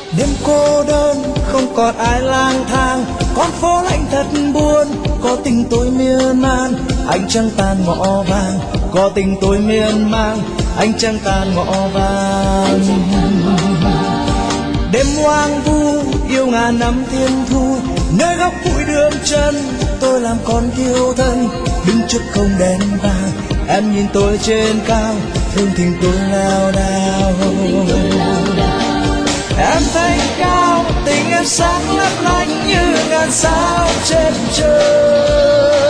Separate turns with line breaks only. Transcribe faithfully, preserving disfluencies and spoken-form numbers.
Đêm cô đơn không còn ai lang thang, con phố lạnh thật buồn, có tình tôi miên man, anh trăng tàn ngõ vàng, có tình tôi miên man, anh trăng tàn ngõ vàng. Đêm hoang vu yêu ngàn năm thiên thu, nơi góc bụi đường chân tôi làm con thiêu thân, đứng trước không đèn vàng em nhìn tôi trên cao, thương tình tôi lao đao. Em thấy cao tình em sáng lấp lánh như ngàn sao trên trời.